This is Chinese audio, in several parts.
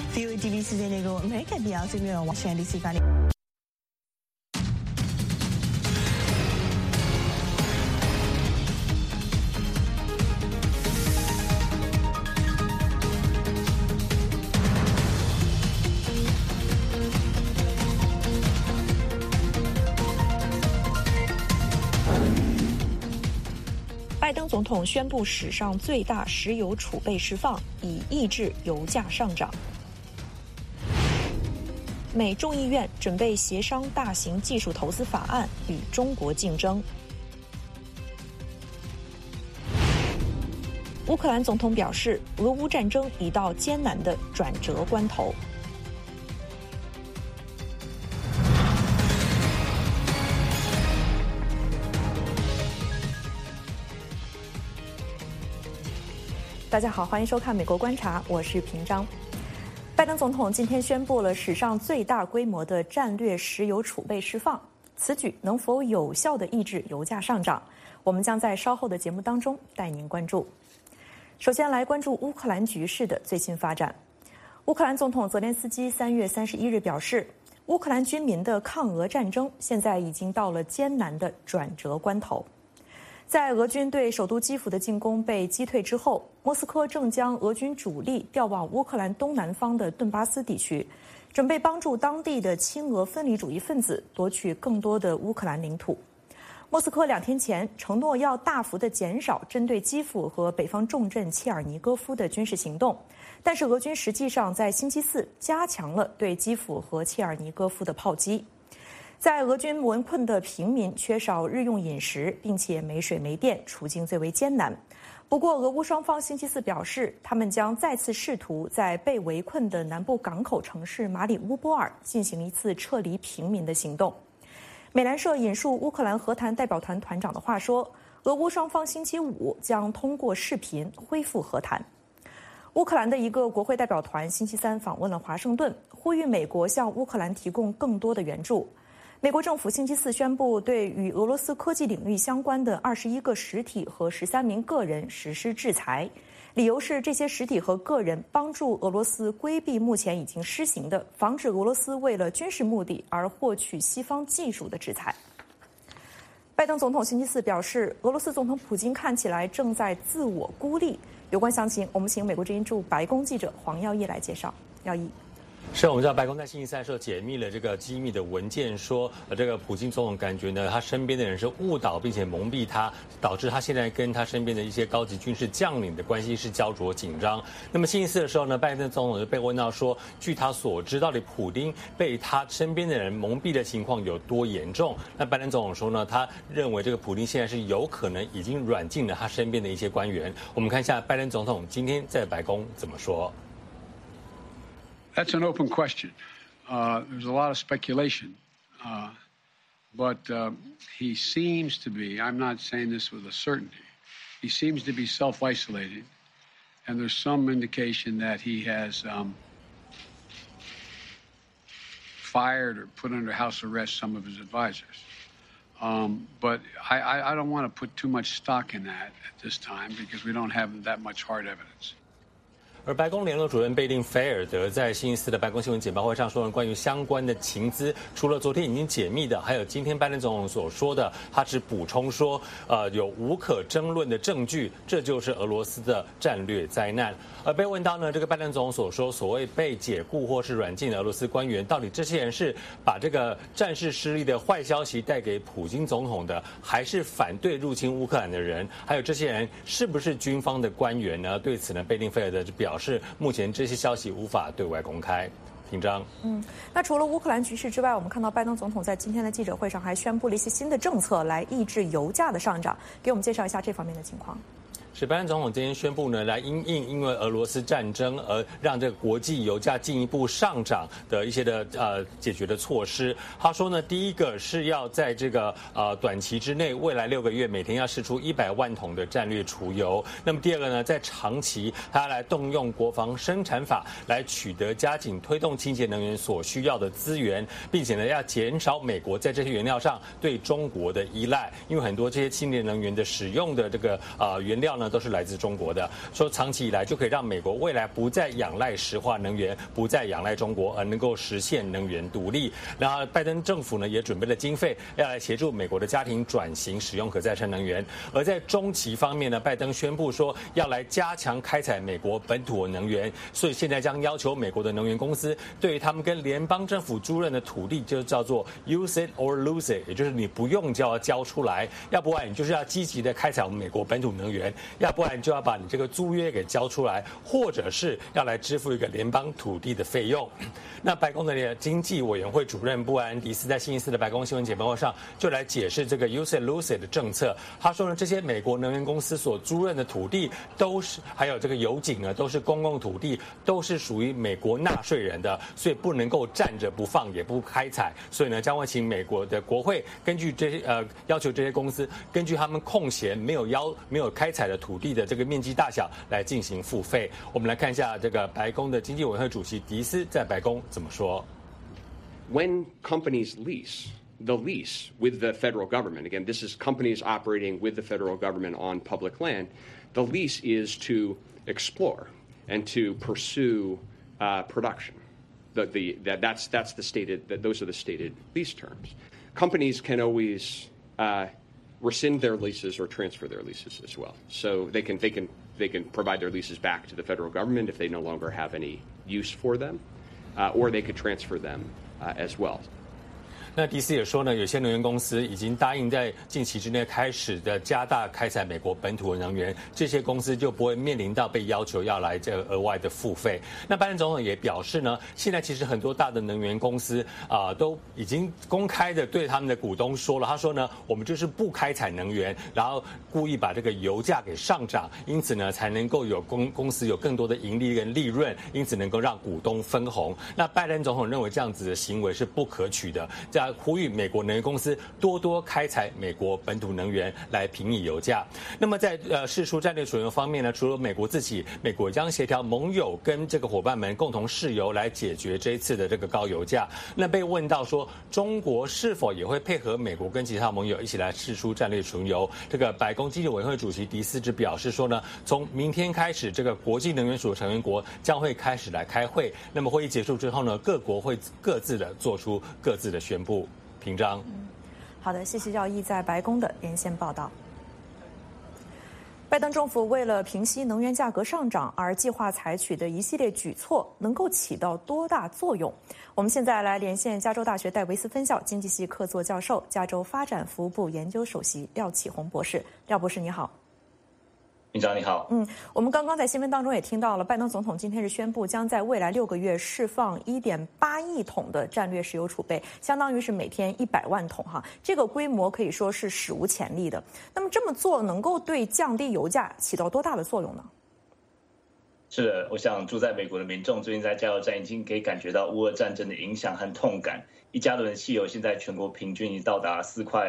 VOTV 世界呢個 America 比較這邊往上啲時間。 拜登总统宣布史上最大石油储备释放，以抑制油价上涨。美众议院准备协商大型技术投资法案，与中国竞争。乌克兰总统表示，俄乌战争已到艰难的转折关头。大家好，欢迎收看《美国观察》，我是平章。拜登总统今天宣布了史上最大规模的战略石油储备释放，此举能否有效地抑制油价上涨？我们将在稍后的节目当中带您关注。首先来关注乌克兰局势的最新发展。乌克兰总统泽连斯基3月31日表示，乌克兰军民的抗俄战争现在已经到了艰难的转折关头。在俄军对首都基辅的进攻被击退之后，莫斯科正将俄军主力调往乌克兰东南方的顿巴斯地区，准备帮助当地的亲俄分离主义分子夺取更多的乌克兰领土。莫斯科2天前承诺要大幅地减少针对基辅和北方重镇切尔尼戈夫的军事行动，但是俄军实际上在星期四加强了对基辅和切尔尼戈夫的炮击。在俄军围困的平民缺少日用饮食，并且没水没电，处境最为艰难。不过，俄乌双方星期四表示，他们将再次试图在被围困的南部港口城市马里乌波尔进行一次撤离平民的行动。美联社引述乌克兰和谈代表团团长的话说，俄乌双方星期五将通过视频恢复和谈。乌克兰的一个国会代表团星期三访问了华盛顿，呼吁美国向乌克兰提供更多的援助。美国政府星期四宣布对与俄罗斯科技领域相关的21个实体和13名个人实施制裁，理由是这些实体和个人帮助俄罗斯规避目前已经施行的防止俄罗斯为了军事目的而获取西方技术的制裁。拜登总统星期四表示，俄罗斯总统普京看起来正在自我孤立。有关详情，我们请美国之音驻白宫记者黄耀义来介绍。耀义。 是我们知道白宫在星期三的时候解密了这个机密的文件，说这个普京总统感觉呢，他身边的人是误导并且蒙蔽他，导致他现在跟他身边的一些高级军事将领的关系是焦灼紧张。那么星期四的时候呢，拜登总统就被问到说，据他所知，到底普丁被他身边的人蒙蔽的情况有多严重？那拜登总统说呢，他认为这个普丁现在是有可能已经软禁了他身边的一些官员。我们看一下拜登总统今天在白宫怎么说。 That's an open question. There's a lot of speculation. But he seems to be, I'm not saying this with a certainty, he seems to be self-isolating. And there's some indication that he has fired or put under house arrest some of his advisors. But I don't want to put too much stock in that at this time because we don't have that much hard evidence. 而白宫联络主任贝令菲尔德在星期四的白宫新闻简报会上说，关于相关的情资，除了昨天已经解密的，还有今天拜登总统所说的，他只补充说，有无可争论的证据，这就是俄罗斯的战略灾难。而被问到呢，这个拜登总统所说所谓被解雇或是软禁的俄罗斯官员，到底这些人是把这个战事失利的坏消息带给普京总统的，还是反对入侵乌克兰的人？还有这些人是不是军方的官员呢？对此呢，贝令菲尔德就表示，目前这些消息无法对外公开。平章， 那除了乌克兰局势之外，我们看到拜登总统在今天的记者会上还宣布了一些新的政策来抑制油价的上涨，给我们介绍一下这方面的情况。 是拜登总统今天宣布呢，来因为俄罗斯战争而让这个国际油价进一步上涨的一些的解决的措施。他说呢，第一个是要在这个短期之内，未来6个月每天要释出100万桶的战略储油。那么第二个呢，在长期他来动用国防生产法来取得加紧推动清洁能源所需要的资源，并且呢要减少美国在这些原料上对中国的依赖，因为很多这些清洁能源的使用的这个原料呢， 都是来自中国的，说长期以来就可以让美国未来不再仰赖石化能源，不再仰赖中国，而能够实现能源独立。然后拜登政府呢也准备了经费，要来协助美国的家庭转型使用可再生能源。而在中期方面呢，拜登宣布说要来加强开采美国本土能源，所以现在将要求美国的能源公司对于他们跟联邦政府租赁的土地，就叫做 use it or lose it， 也就是你不用就要交出来，要不然你就是要积极的开采我们美国本土能源，要不然就要把你这个租约给交出来，或者是要来支付一个联邦土地的费用。那白宫的经济委员会主任布兰迪斯在星期四的白宫新闻简报会上就来解释这个 use it lose it 的政策。他说呢，这些美国能源公司所租赁的土地都是，还有这个油井呢，都是公共土地，都是属于美国纳税人的，所以不能够站着不放，也不开采。所以呢，将会请美国的国会根据这些要求这些公司根据他们空闲没有开采的土地的这个面积大小来进行付费。我们来看一下这个白宫的经济委员会主席迪斯在白宫怎么说。 When companies lease, the lease with the federal government, again, this is companies operating with the federal government on public land, the lease is to explore and to pursue production. That's the stated, those are the stated lease terms. Companies can always rescind their leases or transfer their leases as well. So they can provide their leases back to the federal government if they no longer have any use for them, or they could transfer them as well. 那迪斯也说呢，有些能源公司已经答应在近期之内开始的加大开采美国本土的能源，这些公司就不会面临到被要求要来这个额外的付费。那拜登总统也表示呢，现在其实很多大的能源公司都已经公开的对他们的股东说了，他说呢，我们就是不开采能源，然后故意把这个油价给上涨，因此呢才能够有公司有更多的盈利跟利润，因此能够让股东分红。那拜登总统认为这样子的行为是不可取的。呼吁美国能源公司多多开采美国本土能源来平抑油价。那么在释出战略储油方面呢，除了美国自己，美国将协调盟友跟这个伙伴们共同释油来解决这一次的这个高油价。那被问到说中国是否也会配合美国跟其他盟友一起来释出战略储油，这个白宫经济委员会主席迪斯只表示说呢，从明天开始，这个国际能源署成员国将会开始来开会。那么会议结束之后呢，各国会各自的做出各自的宣布。平章， 好的，谢谢赵毅在白宫的连线报道。拜登政府为了平息能源价格上涨而计划采取的一系列举措，能够起到多大作用？我们现在来连线加州大学戴维斯分校经济系客座教授、加州发展服务部研究首席廖启宏博士。廖博士，你好。 院长你好。 我们刚刚在新闻当中也听到了，拜登总统今天是宣布将在未来6个月释放1.8亿桶的战略石油储备，相当于是每天100万桶哈，这个规模可以说是史无前例的。那么这么做能够对降低油价起到多大的作用呢？ 是的，我想住在美国的民众最近在加油站已经可以感觉到乌俄战争的影响和痛感。1加仑汽油现在全国平均已经到达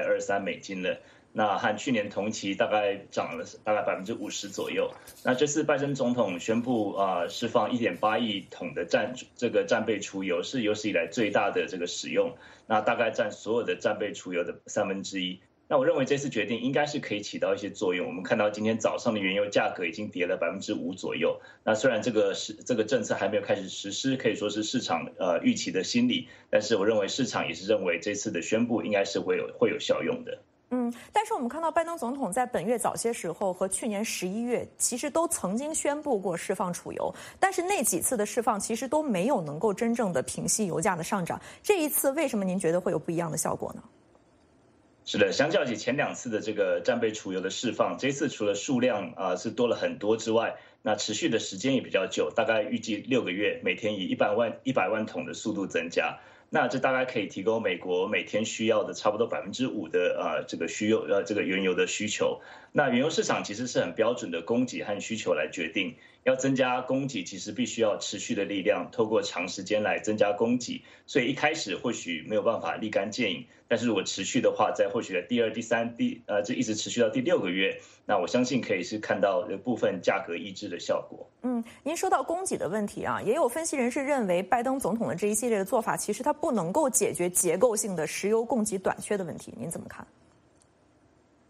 $4.23了。那和去年同期大概涨了大概50%左右。那这次拜登总统宣布释放1.8亿桶的战备储油，是有史以来最大的这个使用，那大概占所有的战备储油的1/3。那我认为这次决定应该是可以起到一些作用。我们看到今天早上的原油价格已经跌了5%左右。那虽然这个政策还没有开始实施，可以说是市场预期的心理，但是我认为市场也是认为这次的宣布应该是会有效用的。 但是我们看到拜登总统在本月早些时候和去年11月其实都曾经宣布过释放储油，但是那几次的释放其实都没有能够真正的平息油价的上涨。这一次为什么您觉得会有不一样的效果呢？ 是的，相较起前2次的这个战备储油的释放，这次除了数量是多了很多之外，那持续的时间也比较久，大概预计6个月，每天以100万桶的速度增加。那这大概可以提供美国每天需要的差不多5%的这个原油的需求。那原油市场其实是很标准的供给和需求来决定。要增加供给，其实必须要持续的力量，透过长时间来增加供给。所以一开始或许没有办法立竿见影，但是如果持续的话，在或许的第2、第3、这一直持续到第6个月，那我相信可以是看到部分价格抑制的效果。 您说到供给的问题也有分析人士认为，拜登总统的这一系列的做法，其实它不能够解决结构性的石油供给短缺的问题，您怎么看？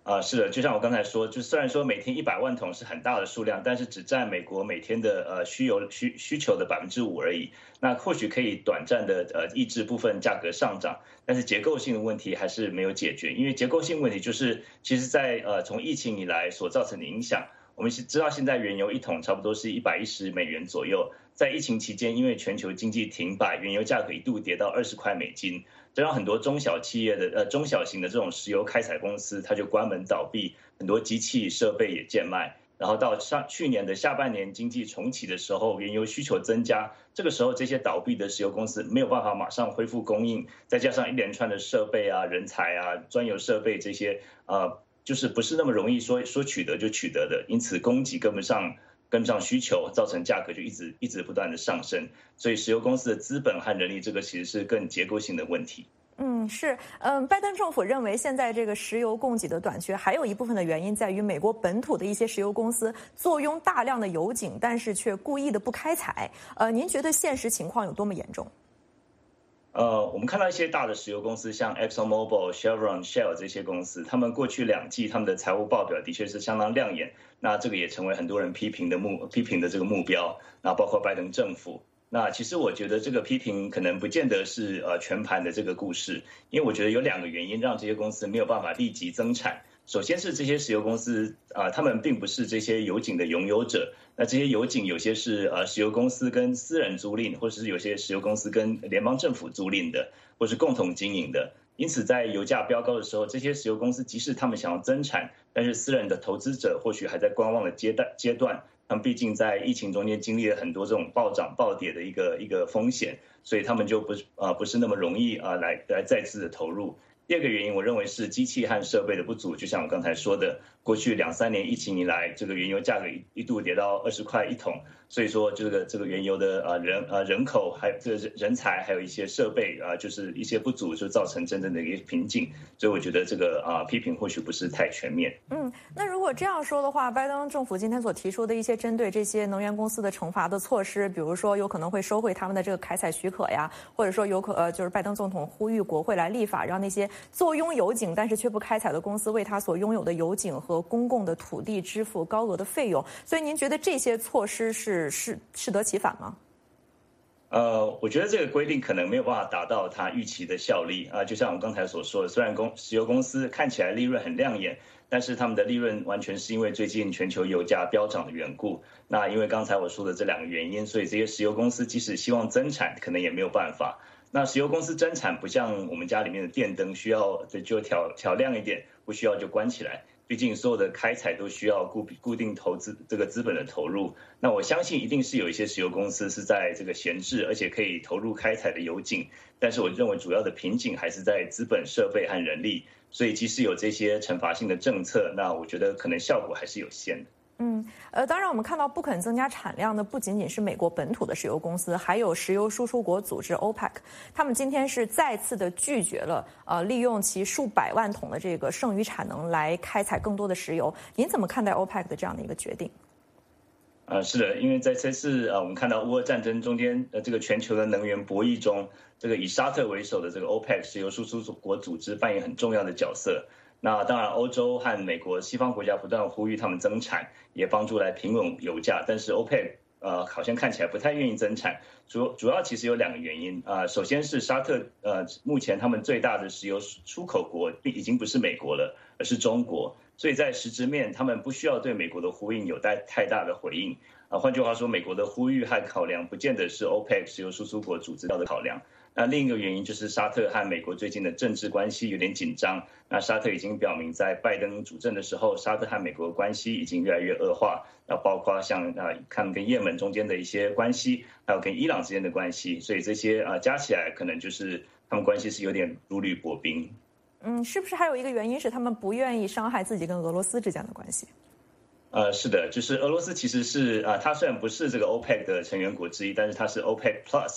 是的，就像我刚才说，就虽然说每天100万桶是很大的数量，但是只占美国每天的需求的5%而已。那或许可以短暂的抑制部分价格上涨，但是结构性的问题还是没有解决。因为结构性问题就是，其实在从疫情以来所造成的影响，我们知道现在原油1桶差不多是$110左右。在疫情期间，因为全球经济停摆，原油价格一度跌到$20，这让很多中小企业的中小型的这种石油开采公司，它就关门倒闭，很多机器设备也贱卖。然后到去年的下半年经济重启的时候，原油需求增加，这个时候这些倒闭的石油公司没有办法马上恢复供应，再加上一连串的设备啊、人才啊、专有设备这些就是不是那么容易说取得就取得的，因此供给跟不上需求，造成价格就一直不断的上升。所以石油公司的资本和人力这个其实是更结构性的问题。 是，拜登政府认为现在这个石油供给的短缺，还有一部分的原因在于美国本土的一些石油公司坐拥大量的油井，但是却故意的不开采。您觉得现实情况有多么严重？ 我们看到一些大的石油公司，像 ExxonMobil、Chevron、Shell 这些公司，他们过去2季他们的财务报表的确是相当亮眼，那这个也成为很多人批评的这个目标，那包括拜登政府。那其实我觉得这个批评可能不见得是全盘的这个故事，因为我觉得有2个原因让这些公司没有办法立即增产。首先是这些石油公司他们并不是这些油井的拥有者，那这些油井有些是石油公司跟私人租赁，或者是有些石油公司跟联邦政府租赁的，或是共同经营的。因此在油价飙高的时候，这些石油公司即使他们想要增产，但是私人的投资者或许还在观望的阶段，他们毕竟在疫情中间经历了很多这种暴涨暴跌的一个风险，所以他们就不是那么容易来再次的投入。第2个原因，我认为是机器和设备的不足，就像我刚才说的，过去2-3年疫情以来，这个原油价格一度跌到$20一桶，所以说这个原油的人口还有这个人才还有一些设备就是一些不足，就造成真正的一个瓶颈。所以我觉得这个批评或许不是太全面。 那如果这样说的话，拜登政府今天所提出的一些针对这些能源公司的惩罚的措施，比如说有可能会收回他们的这个开采许可呀，或者说就是拜登总统呼吁国会来立法，让那些坐拥油井但是却不开采的公司为他所拥有的油井和公共的土地支付高额的费用。所以您觉得这些措施是适得其反吗？ 我觉得这个规定可能没有办法达到它预期的效力就像我刚才所说的，虽然石油公司看起来利润很亮眼，但是他们的利润完全是因为最近全球油价飙涨的缘故。那因为刚才我说的这2个原因，所以这些石油公司即使希望增产，可能也没有办法。那石油公司增产不像我们家里面的电灯，需要就调亮一点，不需要就关起来。毕竟所有的开采都需要固定投资这个资本的投入。那我相信一定是有一些石油公司是在这个闲置而且可以投入开采的油井，但是我认为主要的瓶颈还是在资本、设备和人力。所以即使有这些惩罚性的政策，那我觉得可能效果还是有限的。 当然我们看到不肯增加产量的不仅仅是美国本土的石油公司，还有石油输出国组织 OPEC， 他们今天是再次的拒绝了利用其数百万桶的这个剩余产能来开采更多的石油。您怎么看待 OPEC 的这样的一个决定？ 是的，因为在这次我们看到乌俄战争中间这个全球的能源博弈中，这个以沙特为首的这个 OPEC 石油输出国组织扮演很重要的角色。那当然，欧洲和美国西方国家不断呼吁他们增产，也帮助来平稳油价。但是 OPEC 好像看起来不太愿意增产，主要其实有2个原因首先是沙特目前他们最大的石油出口国已经不是美国了，而是中国，所以在实质面他们不需要对美国的呼应有太大的回应换句话说，美国的呼吁和考量不见得是 OPEC 石油输出国组织的考量。那另一个原因就是沙特和美国最近的政治关系有点紧张。那沙特已经表明，在拜登主政的时候，沙特和美国的关系已经越来越恶化。那包括像看跟也门中间的一些关系，还有跟伊朗之间的关系，所以这些加起来，可能就是他们关系是有点如履薄冰。 是不是还有一个原因是他们不愿意伤害自己跟俄罗斯之间的关系？ 是的，就是俄罗斯其实是它虽然不是这个 OPEC 的成员国之一，但是它是 OPEC Plus。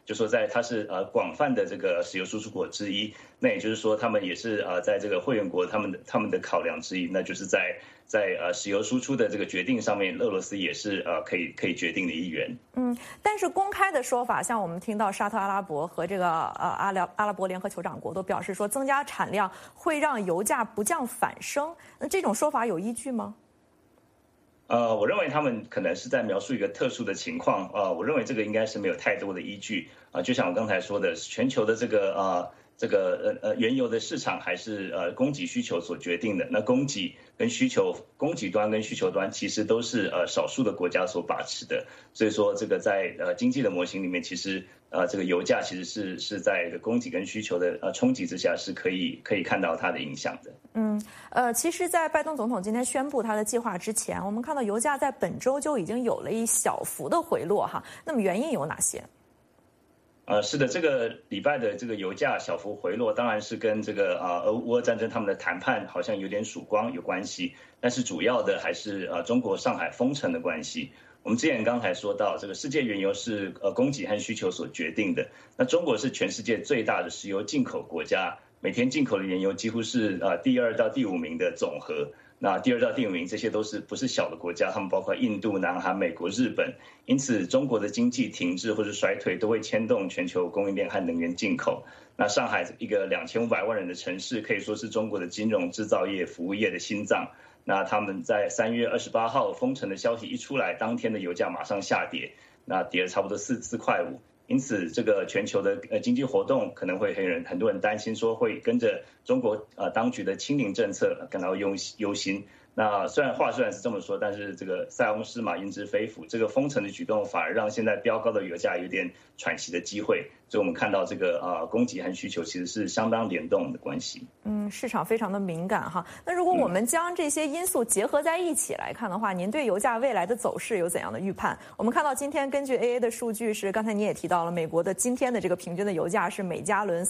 就说它是广泛的这个石油输出国之一，那也就是说他们也是在这个会员国他们的考量之一，那就是在石油输出的这个决定上面，俄罗斯也是可以决定的一员。 但是公开的说法，像我们听到沙特阿拉伯和这个阿拉伯联合酋长国都表示说，增加产量会让油价不降反升，那这种说法有依据吗？ 我认为他们可能是在描述一个特殊的情况，我认为这个应该是没有太多的依据就像我刚才说的，全球的这个原油的市场还是供给需求所决定的。那供给端跟需求端其实都是少数的国家所把持的，所以说这个在经济的模型里面，其实这个油价其实是在供给跟需求的冲击之下是可以看到它的影响的。 其实，在拜登总统今天宣布他的计划之前，我们看到油价在本周就已经有了一小幅的回落哈。那么原因有哪些？ 是的，这个礼拜的这个油价小幅回落，当然是跟这个乌俄战争他们的谈判好像有点曙光有关系，但是主要的还是中国上海封城的关系。我们之前刚才说到，这个世界原油是供给和需求所决定的。那中国是全世界最大的石油进口国家，每天进口的原油几乎是第2到第5名的总和。那第2到第5名这些都是不是小的国家，他们包括印度、南韩、美国、日本。因此，中国的经济停滞或是衰退都会牵动全球供应链和能源进口。那上海一个2500万人的城市，可以说是中国的金融、制造业、服务业的心脏。那他们在3月28号封城的消息一出来，当天的油价马上下跌，那跌了差不多4.5块。因此，这个全球的经济活动可能会很多人担心说会跟着中国当局的清零政策感到忧心。那虽然是这么说，但是这个塞翁失马焉知非福，这个封城的举动反而让现在飙高的油价有点喘息的机会。所以我们看到这个供给和需求其实是相当联动的关系。 市场非常的敏感哈。那如果我们将这些因素结合在一起来看的话，您对油价未来的走势有怎样的预判？我们看到今天根据 AA 的数据是，刚才你也提到了，美国的今天的这个平均的油价是每加仑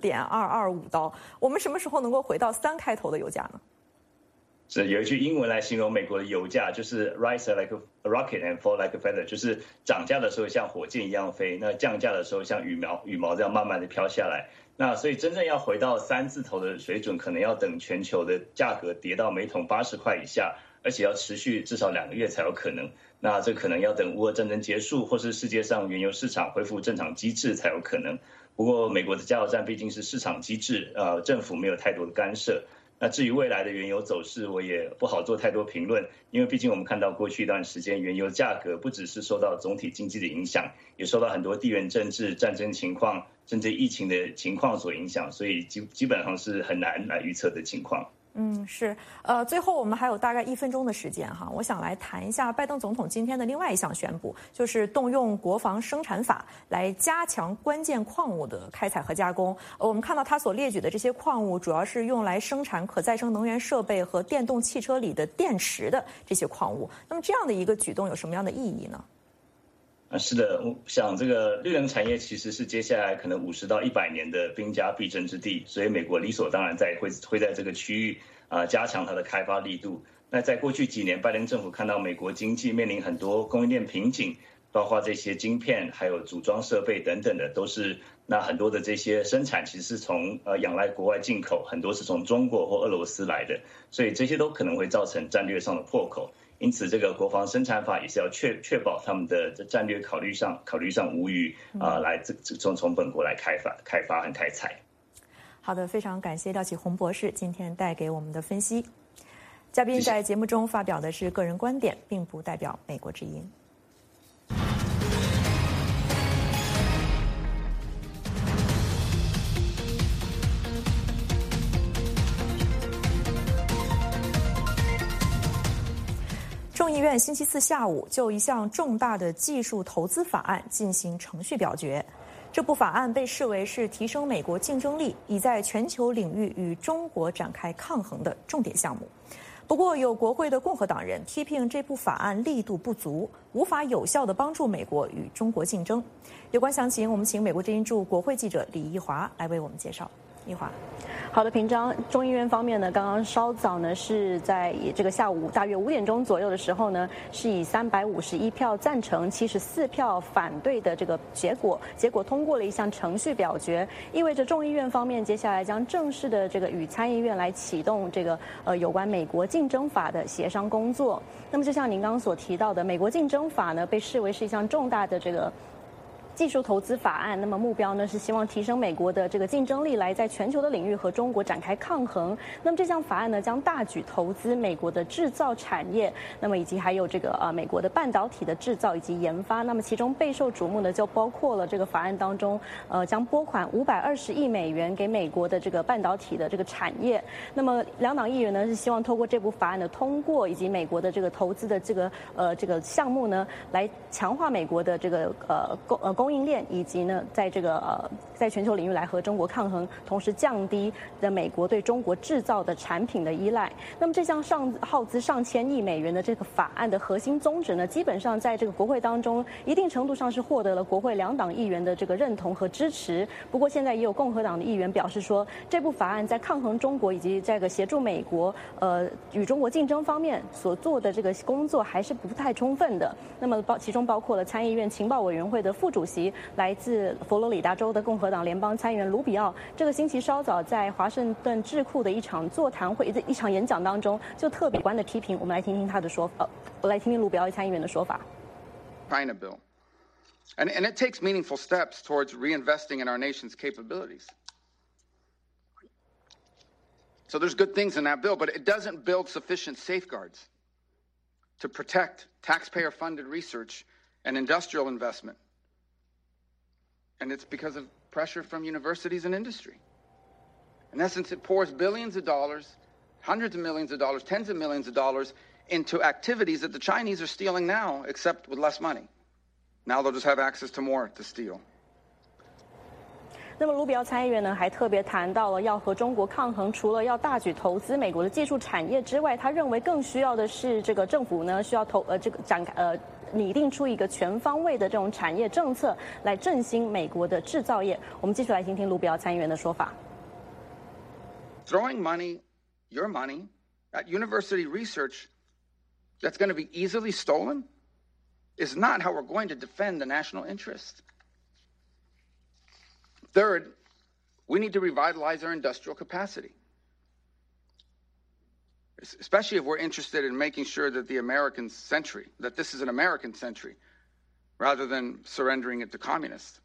4.225刀。我们什么时候能够回到3开头的油价呢？ 是有一句英文来形容美国的油价，就是 rise like a rocket and fall like a feather， 就是涨价的时候像火箭一样飞，那降价的时候像羽毛这样慢慢的飘下来。那所以真正要回到3字头的水准，可能要等全球的价格跌到每桶80块以下，而且要持续至少2个月才有可能。那这可能要等乌俄战争结束，或是世界上原油市场恢复正常机制才有可能。不过美国的加油站毕竟是市场机制，政府没有太多的干涉。那至于未来的原油走势，我也不好做太多评论，因为毕竟我们看到过去一段时间，原油价格不只是受到总体经济的影响，也受到很多地缘政治、战争情况，甚至疫情的情况所影响，所以基本上是很难来预测的情况。 是，最后我们还有大概1分钟的时间哈，我想来谈一下拜登总统今天的另外一项宣布，就是动用国防生产法来加强关键矿物的开采和加工。我们看到他所列举的这些矿物，主要是用来生产可再生能源设备和电动汽车里的电池的这些矿物。那么这样的一个举动有什么样的意义呢？ 是的，我想这个绿能产业其实是接下来可能50到100年的兵家必争之地，所以美国理所当然会在这个区域加强它的开发力度。那在过去几年，拜登政府看到美国经济面临很多供应链瓶颈，包括这些晶片、还有组装设备等等的，都是那很多的这些生产其实是从仰赖国外进口，很多是从中国或俄罗斯来的，所以这些都可能会造成战略上的破口。因此，这个国防生产法也是要确保他们的战略考虑上无虞来从本国来开发和开采。 好的，非常感谢廖启宏博士今天带给我们的分析。嘉宾在节目中发表的是个人观点，并不代表美国之音。众议院星期四下午就一项重大的技术投资法案进行程序表决。这部法案被视为是提升美国竞争力，以在全球领域与中国展开抗衡的重点项目。不过，有国会的共和党人批评这部法案力度不足，无法有效地帮助美国与中国竞争。有关详情，我们请美国之音驻国会记者李义华来为我们介绍。 一会儿。好的，平章，众议院方面呢，刚刚稍早呢是在这个下午大约5点钟左右的时候呢，是以351票赞成、74票反对的这个结果通过了一项程序表决，意味着众议院方面接下来将正式的这个与参议院来启动这个有关美国竞争法的协商工作。那么就像您刚刚所提到的，美国竞争法呢被视为是一项重大的这个技术投资法案，那么目标呢是希望提升美国的这个竞争力，来在全球的领域和中国展开抗衡。那么这项法案呢将大举投资美国的制造产业，那么以及还有这个美国的半导体的制造以及研发。那么其中备受瞩目的就包括了这个法案当中将拨款520亿美元给美国的这个半导体的这个产业。那么两党议员呢是希望透过这部法案的通过以及美国的这个投资的这个项目呢，来强化美国的这个供应链，以及呢，在这个在全球领域来和中国抗衡，同时降低的美国对中国制造的产品的依赖。那么这项耗资上千亿美元的这个法案的核心宗旨呢，基本上在这个国会当中一定程度上是获得了国会两党议员的这个认同和支持。不过现在也有共和党的议员表示说，这部法案在抗衡中国以及这个协助美国与中国竞争方面所做的这个工作还是不太充分的。那么其中包括了参议院情报委员会的副主席，来自佛罗里达州的共和党联邦参议员卢比奥，这个星期稍早在华盛顿智库的一场座谈会、一场演讲当中，就特别关的批评。我们来听听他的说法，我来听听卢比奥参议员的说法。 China bill, and it takes meaningful steps towards reinvesting in our nation's capabilities. So there's good things in that bill, but it doesn't build sufficient safeguards to protect taxpayer-funded research and industrial investment. And it's because of pressure from universities and industry. In essence, it pours billions of dollars, hundreds of millions of dollars, tens of millions of dollars into activities that the Chinese are stealing now, except with less money. Now they'll just have access to more to steal. 那么卢比奥参议员呢，还特别谈到了要和中国抗衡，除了要大举投资美国的技术产业之外，他认为更需要的是这个政府呢需要拟定出一个全方位的这种产业政策，来振兴美国的制造业。我们继续来听听卢比奥参议员的说法。 Throwing money, your money, at university research that's going to be easily stolen is not how we're going to defend the national interest. Third, we need to revitalize our industrial capacity, especially if we're interested in making sure that that this is an American century, rather than surrendering it to communists.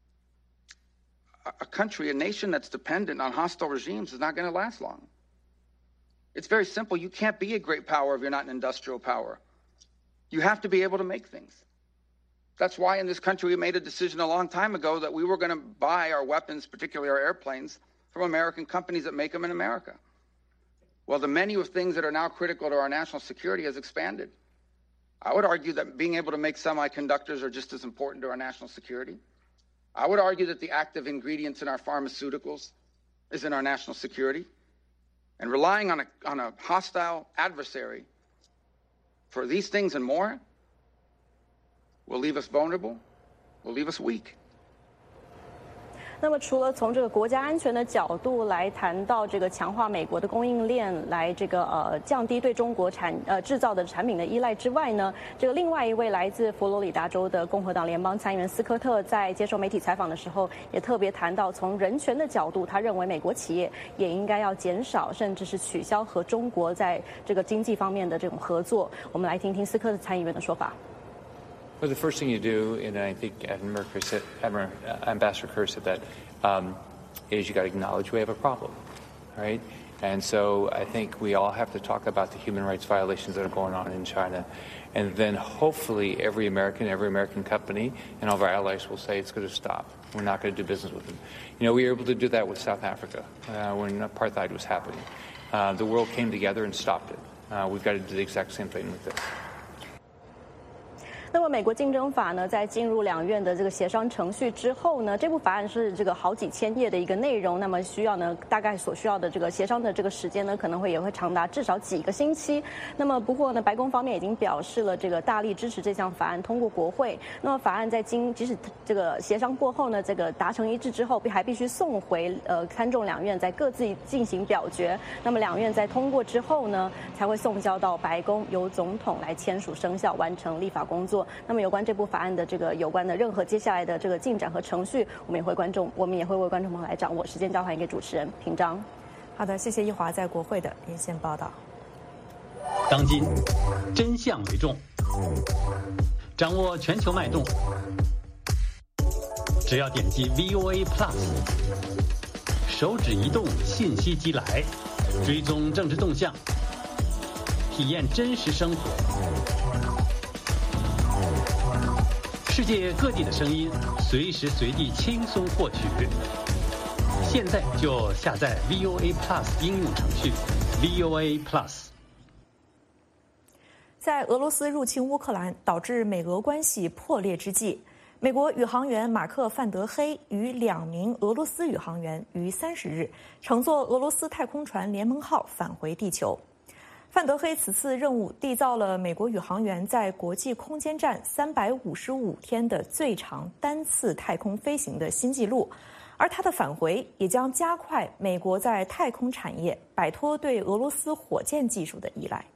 A nation that's dependent on hostile regimes is not going to last long. It's very simple. You can't be a great power if you're not an industrial power. You have to be able to make things. That's why in this country we made a decision a long time ago that we were going to buy our weapons, particularly our airplanes, from American companies that make them in America. Well, the menu of things that are now critical to our national security has expanded. I would argue that being able to make semiconductors are just as important to our national security. I would argue that the active ingredients in our pharmaceuticals is in our national security. And relying on a hostile adversary for these things and more will leave us vulnerable, will leave us weak. 那么除了从这个国家安全的角度来谈到这个强化美国的供应链，来这个降低对中国制造的产品的依赖之外呢，这个另外一位来自佛罗里达州的共和党联邦参议员斯科特在接受媒体采访的时候，也特别谈到从人权的角度，他认为美国企业也应该要减少甚至是取消和中国在这个经济方面的这种合作。我们来听听斯科特参议员的说法。 Well, the first thing you do, and I think Ambassador Kerr said that, is you got to acknowledge we have a problem, right? And so I think we all have to talk about the human rights violations that are going on in China. And then hopefully every American company and all of our allies will say it's going to stop. We're not going to do business with them. You know, we were able to do that with South Africa when apartheid was happening. The world came together and stopped it. We've got to do the exact same thing with this. 那么美国竞争法呢，在进入两院的这个协商程序之后呢，这部法案是这个好几千页的一个内容，那么需要呢大概所需要的这个协商的这个时间呢，可能也会长达至少几个星期。那么不过呢，白宫方面已经表示了这个大力支持这项法案通过国会。那么法案在即使这个协商过后呢，这个达成一致之后，还必须送回参众两院再各自进行表决。那么两院在通过之后呢，才会送交到白宫，由总统来签署生效，完成立法工作。那么有关这部法案的这个有关的任何接下来的这个进展和程序，我们也会为观众朋友来掌握。时间交还给主持人平章。 好的，谢谢一华在国会的连线报道。 当今真相为重，掌握全球脉动，只要点击 VOA Plus， 手指移动，信息即来，追踪政治动向，体验真实生活，世界各地的声音，随时随地轻松获取。现在就下载 VOA Plus 应用程序 VOA Plus。 在俄罗斯入侵乌克兰导致美俄关系破裂之际，美国宇航员马克·范德黑与2名俄罗斯宇航员于30日乘坐俄罗斯太空船联盟号返回地球。范德黑此次任务缔造了美国宇航员在国际空间站355天的最长单次太空飞行的新纪录，而他的返回也将加快美国在太空产业摆脱对俄罗斯火箭技术的依赖。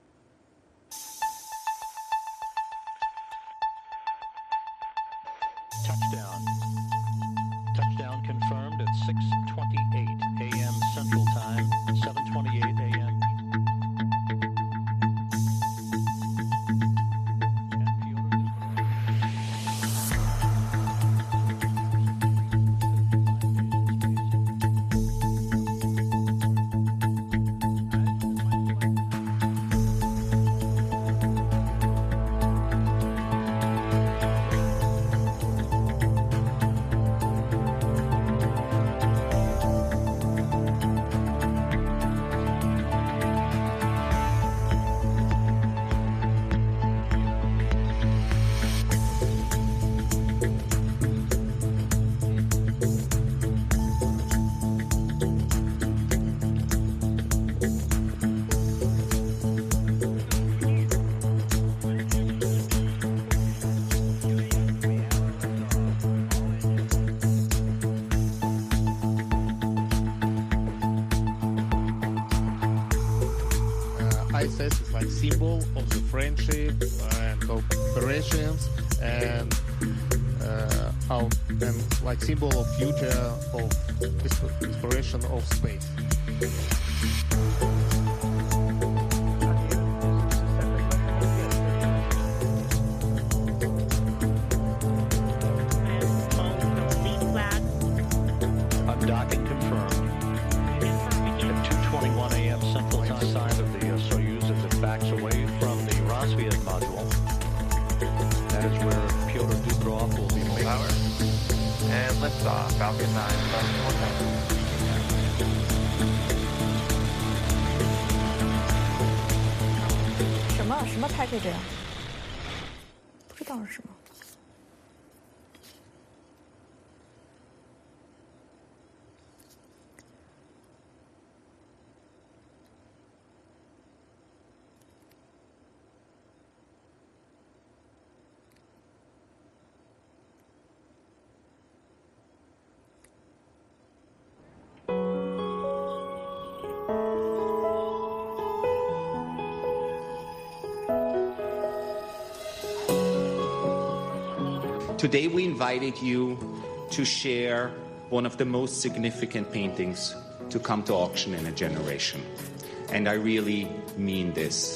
Touchdown confirmed at 6:28 a.m. Central Time, 7:28 a.m. ISS is like symbol of the friendship and cooperations and like symbol of future of exploration of space. Undocking confirmed. At 2:21 a.m. Central Time of the Soyuz as it backs away from the Rosviet module. That is where Pyotr Dubrov will be making. Power. And liftoff. Falcon 9. 什么 package 呀？不知道是什么。 Today we invited you to share one of the most significant paintings to come to auction in a generation. And I really mean this.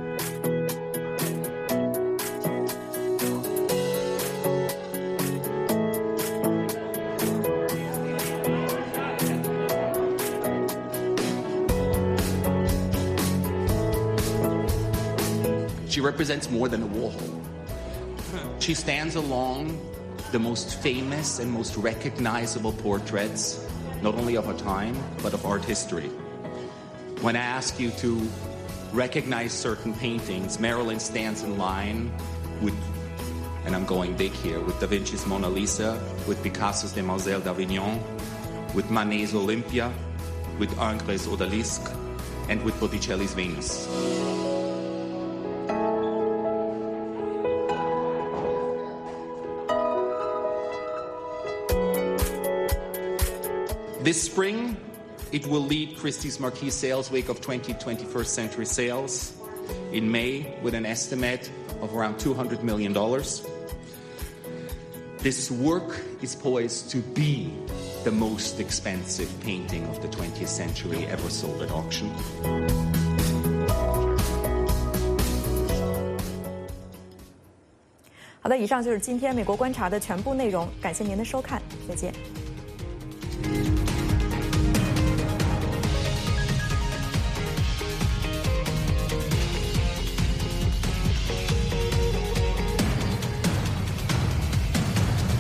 She represents more than a Warhol. She stands along the most famous and most recognizable portraits, not only of our time, but of art history. When I ask you to recognize certain paintings, Marilyn stands in line with And I'm going big here with Da Vinci's Mona Lisa, with Picasso's Demoiselles d'Avignon, with Manet's Olympia, with Ingres' Odalisque, and with Botticelli's Venus. This spring, it will lead Christie's Marquis Sales Week of 21st Century Sales in May with an estimate of around $200 million. This work is poised to be the most expensive painting of the 20th century ever sold at auction. 好的，以上就是今天美国观察的全部内容，感谢您的收看，再见。